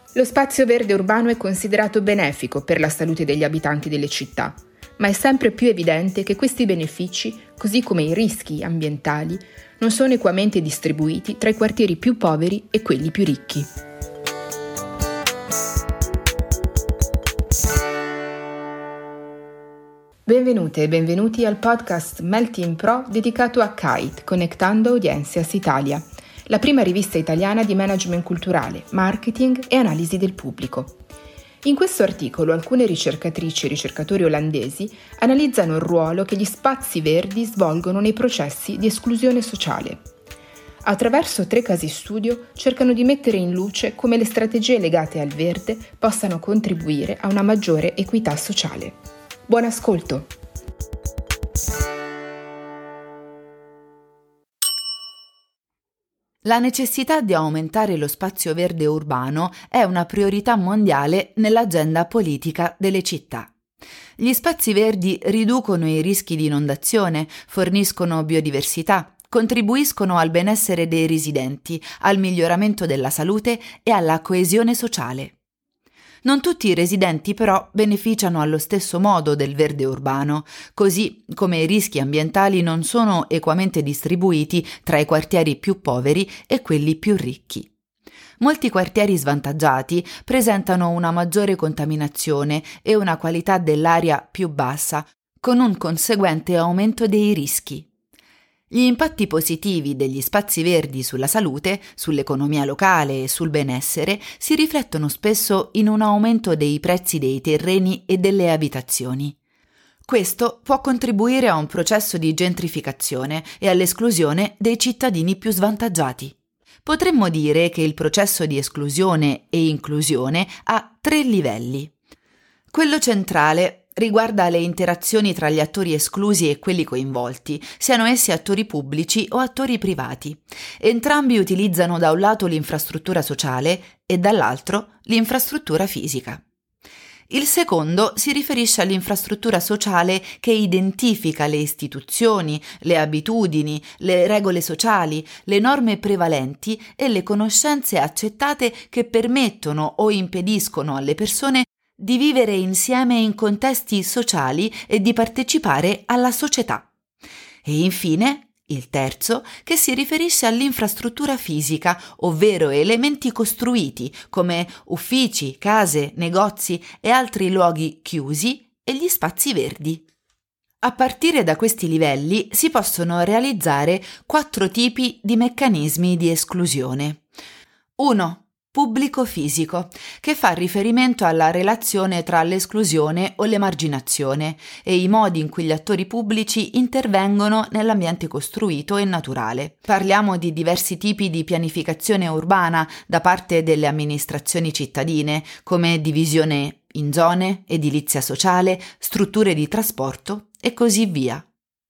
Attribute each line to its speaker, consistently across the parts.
Speaker 1: Lo spazio verde urbano è considerato benefico per la salute degli abitanti delle città, ma è sempre più evidente che questi benefici, così come i rischi ambientali, non sono equamente distribuiti tra i quartieri più poveri e quelli più ricchi. Benvenute e benvenuti al podcast Melting Pro dedicato a Kite, Conectando Audiencias Italia, la prima rivista italiana di management culturale, marketing e analisi del pubblico. In questo articolo alcune ricercatrici e ricercatori olandesi analizzano il ruolo che gli spazi verdi svolgono nei processi di esclusione sociale. Attraverso 3 casi studio cercano di mettere in luce come le strategie legate al verde possano contribuire a una maggiore equità sociale. Buon ascolto!
Speaker 2: La necessità di aumentare lo spazio verde urbano è una priorità mondiale nell'agenda politica delle città. Gli spazi verdi riducono i rischi di inondazione, forniscono biodiversità, contribuiscono al benessere dei residenti, al miglioramento della salute e alla coesione sociale. Non tutti i residenti però beneficiano allo stesso modo del verde urbano, così come i rischi ambientali non sono equamente distribuiti tra i quartieri più poveri e quelli più ricchi. Molti quartieri svantaggiati presentano una maggiore contaminazione e una qualità dell'aria più bassa, con un conseguente aumento dei rischi. Gli impatti positivi degli spazi verdi sulla salute, sull'economia locale e sul benessere si riflettono spesso in un aumento dei prezzi dei terreni e delle abitazioni. Questo può contribuire a un processo di gentrificazione e all'esclusione dei cittadini più svantaggiati. Potremmo dire che il processo di esclusione e inclusione ha 3 livelli. Quello centrale riguarda le interazioni tra gli attori esclusi e quelli coinvolti, siano essi attori pubblici o attori privati. Entrambi utilizzano da un lato l'infrastruttura sociale e dall'altro l'infrastruttura fisica. Il secondo si riferisce all'infrastruttura sociale che identifica le istituzioni, le abitudini, le regole sociali, le norme prevalenti e le conoscenze accettate che permettono o impediscono alle persone di vivere insieme in contesti sociali e di partecipare alla società. E infine, il terzo, che si riferisce all'infrastruttura fisica, ovvero elementi costruiti come uffici, case, negozi e altri luoghi chiusi e gli spazi verdi. A partire da questi livelli si possono realizzare 4 tipi di meccanismi di esclusione. 1. Pubblico fisico, che fa riferimento alla relazione tra l'esclusione o l'emarginazione e i modi in cui gli attori pubblici intervengono nell'ambiente costruito e naturale. Parliamo di diversi tipi di pianificazione urbana da parte delle amministrazioni cittadine, come divisione in zone, edilizia sociale, strutture di trasporto e così via.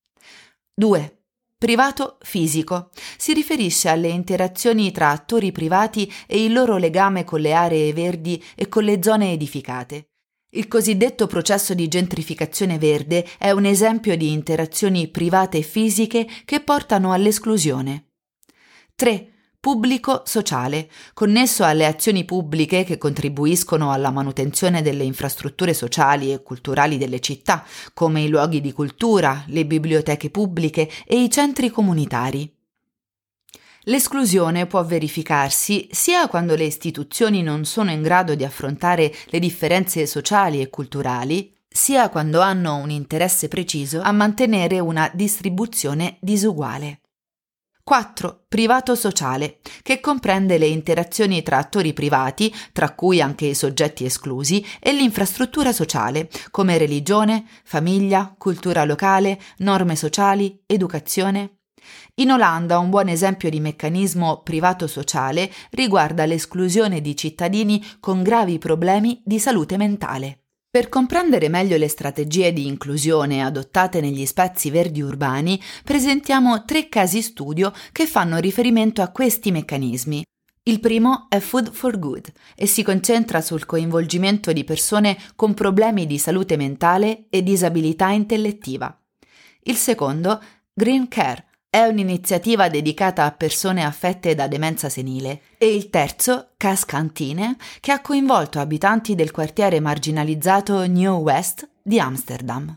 Speaker 2: 2. Privato fisico. Si riferisce alle interazioni tra attori privati e il loro legame con le aree verdi e con le zone edificate. Il cosiddetto processo di gentrificazione verde è un esempio di interazioni private e fisiche che portano all'esclusione. 3. Pubblico sociale, connesso alle azioni pubbliche che contribuiscono alla manutenzione delle infrastrutture sociali e culturali delle città, come i luoghi di cultura, le biblioteche pubbliche e i centri comunitari. L'esclusione può verificarsi sia quando le istituzioni non sono in grado di affrontare le differenze sociali e culturali, sia quando hanno un interesse preciso a mantenere una distribuzione disuguale. 4. Privato sociale, che comprende le interazioni tra attori privati, tra cui anche i soggetti esclusi, e l'infrastruttura sociale, come religione, famiglia, cultura locale, norme sociali, educazione. In Olanda un buon esempio di meccanismo privato sociale riguarda l'esclusione di cittadini con gravi problemi di salute mentale. Per comprendere meglio le strategie di inclusione adottate negli spazi verdi urbani, presentiamo 3 casi studio che fanno riferimento a questi meccanismi. Il primo è Food for Good e si concentra sul coinvolgimento di persone con problemi di salute mentale e disabilità intellettiva. Il secondo, Green Care, è un'iniziativa dedicata a persone affette da demenza senile, e il terzo, Kaskantine, che ha coinvolto abitanti del quartiere marginalizzato New West di Amsterdam.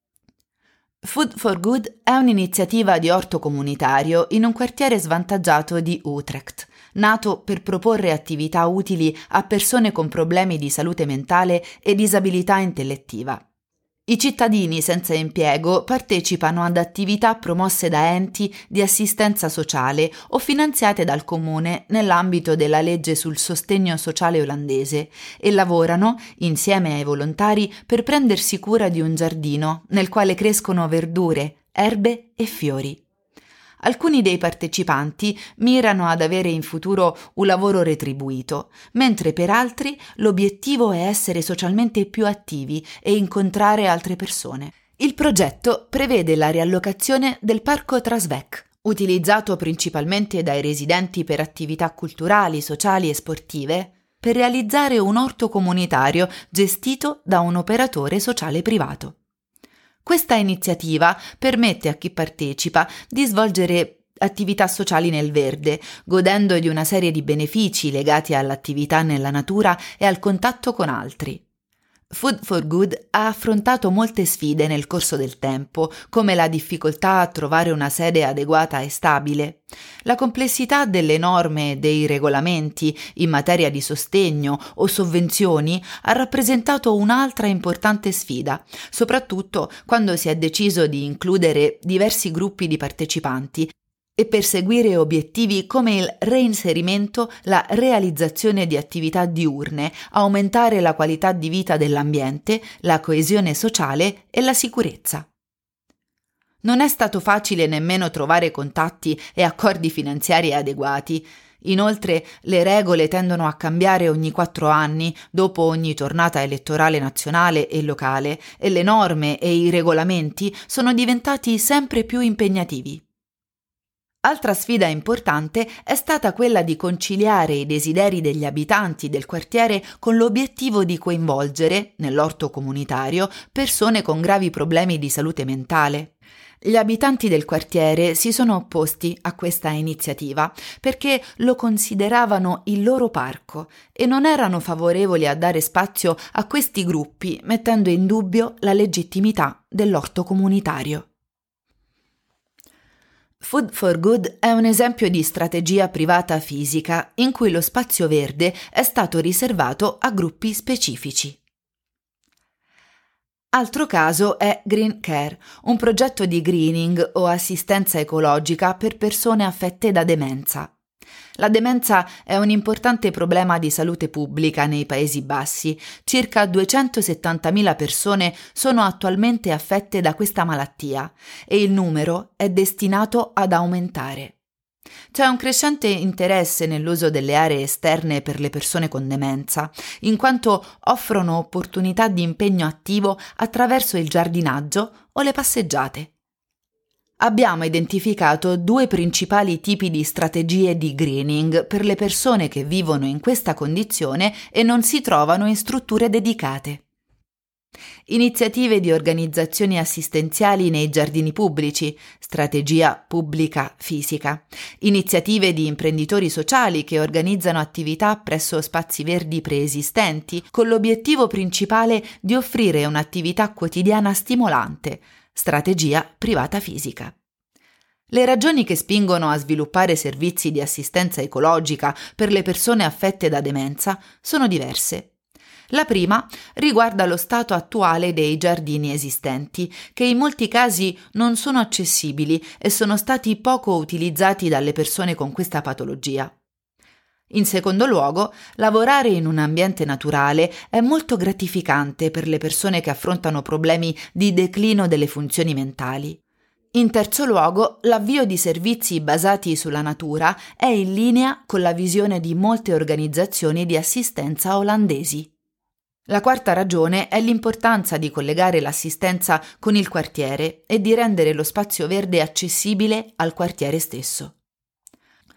Speaker 2: Food for Good è un'iniziativa di orto comunitario in un quartiere svantaggiato di Utrecht, nato per proporre attività utili a persone con problemi di salute mentale e disabilità intellettiva. I cittadini senza impiego partecipano ad attività promosse da enti di assistenza sociale o finanziate dal comune nell'ambito della legge sul sostegno sociale olandese e lavorano, insieme ai volontari, per prendersi cura di un giardino nel quale crescono verdure, erbe e fiori. Alcuni dei partecipanti mirano ad avere in futuro un lavoro retribuito, mentre per altri l'obiettivo è essere socialmente più attivi e incontrare altre persone. Il progetto prevede la riallocazione del parco Trasvec, utilizzato principalmente dai residenti per attività culturali, sociali e sportive, per realizzare un orto comunitario gestito da un operatore sociale privato. Questa iniziativa permette a chi partecipa di svolgere attività sociali nel verde, godendo di una serie di benefici legati all'attività nella natura e al contatto con altri. Food for Good ha affrontato molte sfide nel corso del tempo, come la difficoltà a trovare una sede adeguata e stabile. La complessità delle norme e dei regolamenti in materia di sostegno o sovvenzioni ha rappresentato un'altra importante sfida, soprattutto quando si è deciso di includere diversi gruppi di partecipanti e perseguire obiettivi come il reinserimento, la realizzazione di attività diurne, aumentare la qualità di vita dell'ambiente, la coesione sociale e la sicurezza. Non è stato facile nemmeno trovare contatti e accordi finanziari adeguati. Inoltre, le regole tendono a cambiare ogni 4 anni, dopo ogni tornata elettorale nazionale e locale, e le norme e i regolamenti sono diventati sempre più impegnativi. Altra sfida importante è stata quella di conciliare i desideri degli abitanti del quartiere con l'obiettivo di coinvolgere, nell'orto comunitario, persone con gravi problemi di salute mentale. Gli abitanti del quartiere si sono opposti a questa iniziativa perché lo consideravano il loro parco e non erano favorevoli a dare spazio a questi gruppi, mettendo in dubbio la legittimità dell'orto comunitario. Food for Good è un esempio di strategia privata fisica in cui lo spazio verde è stato riservato a gruppi specifici. Altro caso è Green Care, un progetto di greening o assistenza ecologica per persone affette da demenza. La demenza è un importante problema di salute pubblica nei Paesi Bassi. Circa 270.000 persone sono attualmente affette da questa malattia e il numero è destinato ad aumentare. C'è un crescente interesse nell'uso delle aree esterne per le persone con demenza, in quanto offrono opportunità di impegno attivo attraverso il giardinaggio o le passeggiate. Abbiamo identificato 2 principali tipi di strategie di greening per le persone che vivono in questa condizione e non si trovano in strutture dedicate. Iniziative di organizzazioni assistenziali nei giardini pubblici, strategia pubblica fisica, iniziative di imprenditori sociali che organizzano attività presso spazi verdi preesistenti con l'obiettivo principale di offrire un'attività quotidiana stimolante, strategia privata fisica. Le ragioni che spingono a sviluppare servizi di assistenza ecologica per le persone affette da demenza sono diverse. La prima riguarda lo stato attuale dei giardini esistenti, che in molti casi non sono accessibili e sono stati poco utilizzati dalle persone con questa patologia. In secondo luogo, lavorare in un ambiente naturale è molto gratificante per le persone che affrontano problemi di declino delle funzioni mentali. In terzo luogo, l'avvio di servizi basati sulla natura è in linea con la visione di molte organizzazioni di assistenza olandesi. La quarta ragione è l'importanza di collegare l'assistenza con il quartiere e di rendere lo spazio verde accessibile al quartiere stesso.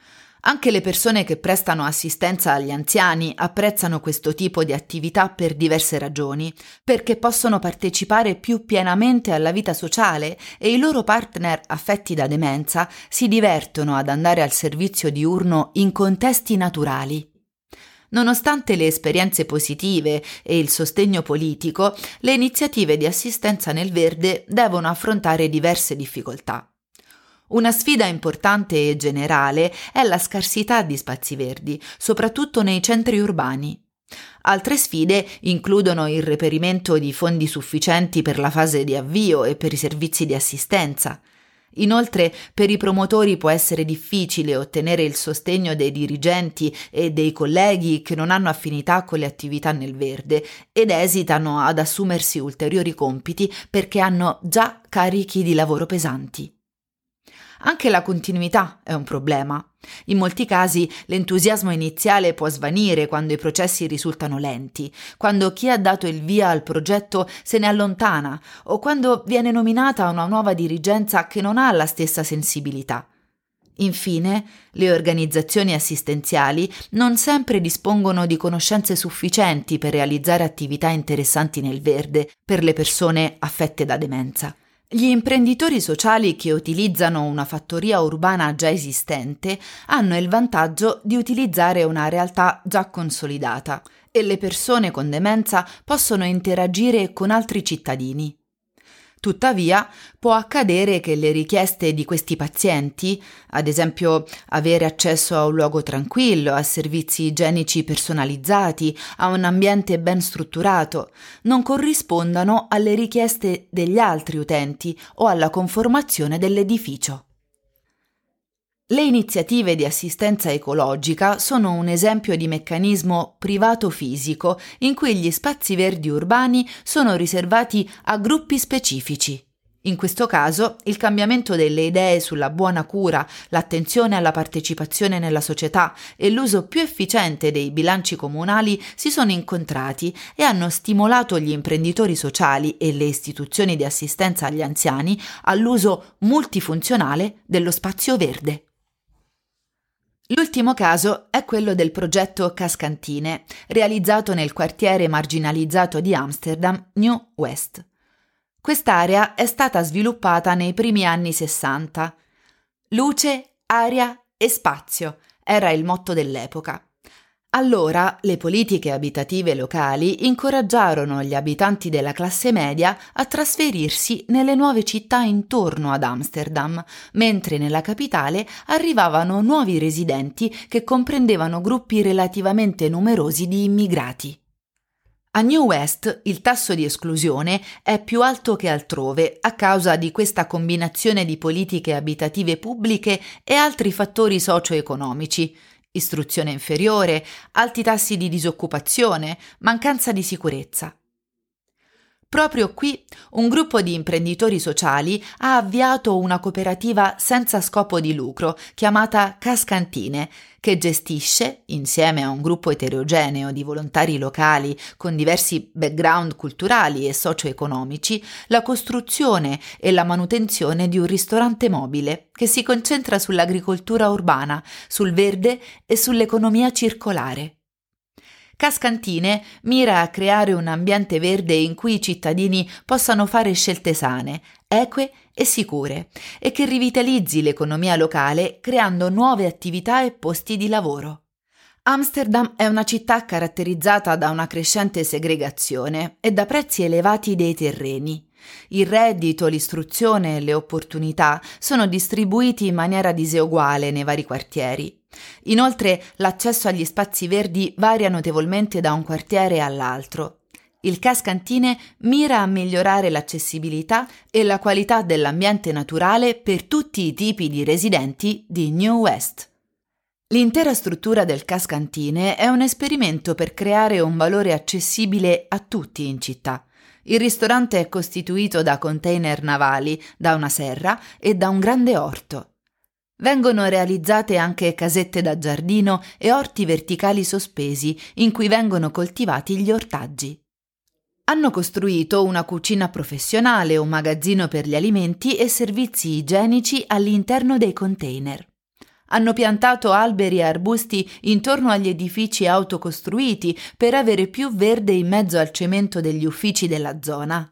Speaker 2: Anche le persone che prestano assistenza agli anziani apprezzano questo tipo di attività per diverse ragioni, perché possono partecipare più pienamente alla vita sociale e i loro partner affetti da demenza si divertono ad andare al servizio diurno in contesti naturali. Nonostante le esperienze positive e il sostegno politico, le iniziative di assistenza nel verde devono affrontare diverse difficoltà. Una sfida importante e generale è la scarsità di spazi verdi, soprattutto nei centri urbani. Altre sfide includono il reperimento di fondi sufficienti per la fase di avvio e per i servizi di assistenza. Inoltre, per i promotori può essere difficile ottenere il sostegno dei dirigenti e dei colleghi che non hanno affinità con le attività nel verde ed esitano ad assumersi ulteriori compiti perché hanno già carichi di lavoro pesanti. Anche la continuità è un problema. In molti casi l'entusiasmo iniziale può svanire quando i processi risultano lenti, quando chi ha dato il via al progetto se ne allontana o quando viene nominata una nuova dirigenza che non ha la stessa sensibilità. Infine, le organizzazioni assistenziali non sempre dispongono di conoscenze sufficienti per realizzare attività interessanti nel verde per le persone affette da demenza. Gli imprenditori sociali che utilizzano una fattoria urbana già esistente hanno il vantaggio di utilizzare una realtà già consolidata e le persone con demenza possono interagire con altri cittadini. Tuttavia, può accadere che le richieste di questi pazienti, ad esempio avere accesso a un luogo tranquillo, a servizi igienici personalizzati, a un ambiente ben strutturato, non corrispondano alle richieste degli altri utenti o alla conformazione dell'edificio. Le iniziative di assistenza ecologica sono un esempio di meccanismo privato-fisico in cui gli spazi verdi urbani sono riservati a gruppi specifici. In questo caso, il cambiamento delle idee sulla buona cura, l'attenzione alla partecipazione nella società e l'uso più efficiente dei bilanci comunali si sono incontrati e hanno stimolato gli imprenditori sociali e le istituzioni di assistenza agli anziani all'uso multifunzionale dello spazio verde. L'ultimo caso è quello del progetto Cascantine, realizzato nel quartiere marginalizzato di Amsterdam, New West. Quest'area è stata sviluppata nei primi anni 60. Luce, aria e spazio era il motto dell'epoca. Allora le politiche abitative locali incoraggiarono gli abitanti della classe media a trasferirsi nelle nuove città intorno ad Amsterdam, mentre nella capitale arrivavano nuovi residenti che comprendevano gruppi relativamente numerosi di immigrati. A New West il tasso di esclusione è più alto che altrove a causa di questa combinazione di politiche abitative pubbliche e altri fattori socio-economici. Istruzione inferiore, alti tassi di disoccupazione, mancanza di sicurezza. Proprio qui un gruppo di imprenditori sociali ha avviato una cooperativa senza scopo di lucro chiamata Cascantine, che gestisce, insieme a un gruppo eterogeneo di volontari locali con diversi background culturali e socio-economici, la costruzione e la manutenzione di un ristorante mobile che si concentra sull'agricoltura urbana, sul verde e sull'economia circolare. Cascantine mira a creare un ambiente verde in cui i cittadini possano fare scelte sane, eque e sicure e che rivitalizzi l'economia locale creando nuove attività e posti di lavoro. Amsterdam è una città caratterizzata da una crescente segregazione e da prezzi elevati dei terreni. Il reddito, l'istruzione e le opportunità sono distribuiti in maniera diseguale nei vari quartieri. Inoltre, l'accesso agli spazi verdi varia notevolmente da un quartiere all'altro. Il Cascantine mira a migliorare l'accessibilità e la qualità dell'ambiente naturale per tutti i tipi di residenti di New West. L'intera struttura del Cascantine è un esperimento per creare un valore accessibile a tutti in città. Il ristorante è costituito da container navali, da una serra e da un grande orto. Vengono realizzate anche casette da giardino e orti verticali sospesi in cui vengono coltivati gli ortaggi. Hanno costruito una cucina professionale, un magazzino per gli alimenti e servizi igienici all'interno dei container. Hanno piantato alberi e arbusti intorno agli edifici autocostruiti per avere più verde in mezzo al cemento degli uffici della zona.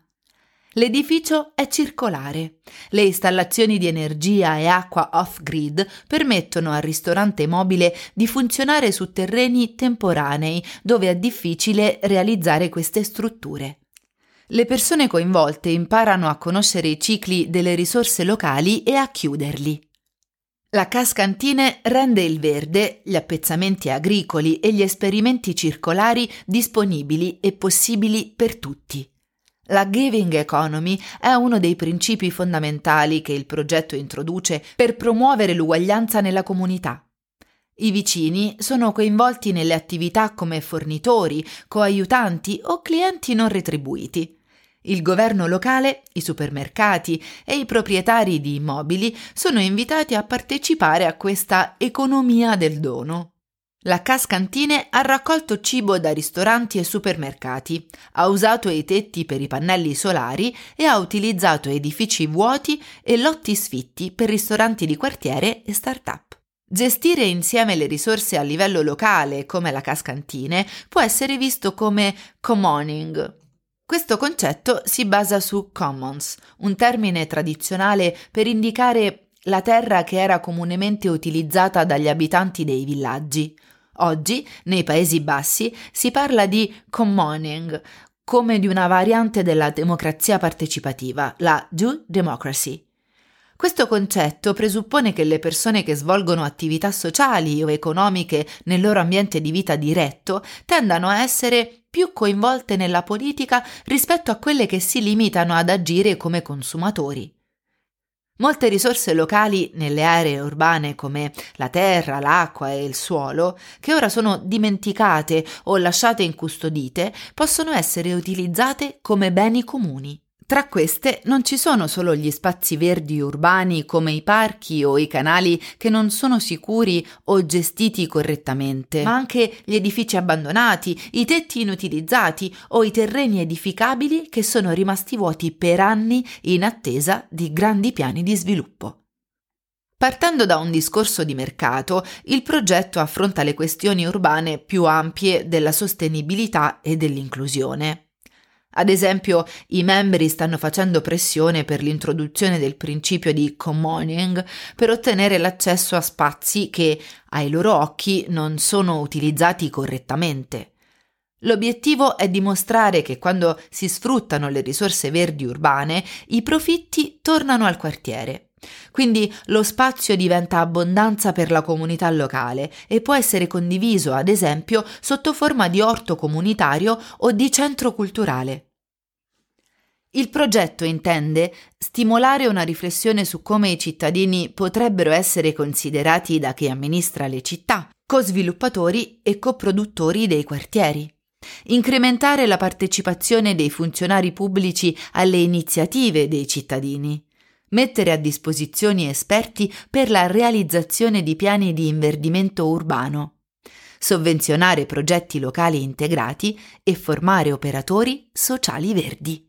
Speaker 2: L'edificio è circolare. Le installazioni di energia e acqua off-grid permettono al ristorante mobile di funzionare su terreni temporanei dove è difficile realizzare queste strutture. Le persone coinvolte imparano a conoscere i cicli delle risorse locali e a chiuderli. La Cascantine rende il verde, gli appezzamenti agricoli e gli esperimenti circolari disponibili e possibili per tutti. La giving economy è uno dei principi fondamentali che il progetto introduce per promuovere l'uguaglianza nella comunità. I vicini sono coinvolti nelle attività come fornitori, coaiutanti o clienti non retribuiti. Il governo locale, i supermercati e i proprietari di immobili sono invitati a partecipare a questa economia del dono. La Cascantine ha raccolto cibo da ristoranti e supermercati, ha usato i tetti per i pannelli solari e ha utilizzato edifici vuoti e lotti sfitti per ristoranti di quartiere e start-up. Gestire insieme le risorse a livello locale, come la Cascantine, può essere visto come commoning. Questo concetto si basa su commons, un termine tradizionale per indicare la terra che era comunemente utilizzata dagli abitanti dei villaggi. Oggi, nei Paesi Bassi, si parla di commoning, come di una variante della democrazia partecipativa, la Due Democracy. Questo concetto presuppone che le persone che svolgono attività sociali o economiche nel loro ambiente di vita diretto tendano a essere più coinvolte nella politica rispetto a quelle che si limitano ad agire come consumatori. Molte risorse locali nelle aree urbane come la terra, l'acqua e il suolo, che ora sono dimenticate o lasciate incustodite, possono essere utilizzate come beni comuni. Tra queste non ci sono solo gli spazi verdi urbani come i parchi o i canali che non sono sicuri o gestiti correttamente, ma anche gli edifici abbandonati, i tetti inutilizzati o i terreni edificabili che sono rimasti vuoti per anni in attesa di grandi piani di sviluppo. Partendo da un discorso di mercato, il progetto affronta le questioni urbane più ampie della sostenibilità e dell'inclusione. Ad esempio, i membri stanno facendo pressione per l'introduzione del principio di commoning per ottenere l'accesso a spazi che, ai loro occhi, non sono utilizzati correttamente. L'obiettivo è dimostrare che quando si sfruttano le risorse verdi urbane, i profitti tornano al quartiere. Quindi lo spazio diventa abbondanza per la comunità locale e può essere condiviso, ad esempio, sotto forma di orto comunitario o di centro culturale. Il progetto intende stimolare una riflessione su come i cittadini potrebbero essere considerati da chi amministra le città, co-sviluppatori e coproduttori dei quartieri. Incrementare la partecipazione dei funzionari pubblici alle iniziative dei cittadini. Mettere a disposizione esperti per la realizzazione di piani di inverdimento urbano. Sovvenzionare progetti locali integrati e formare operatori sociali verdi.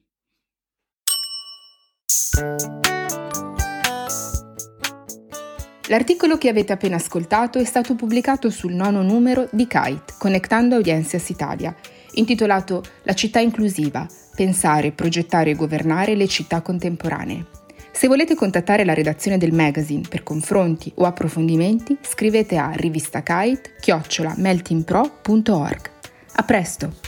Speaker 1: L'articolo che avete appena ascoltato è stato pubblicato sul 9° numero di Kite, Conectando Audiencias Italia, intitolato La città inclusiva, pensare, progettare e governare le città contemporanee. Se volete contattare la redazione del magazine per confronti o approfondimenti, scrivete a rivistakite@meltingpro.org. A presto!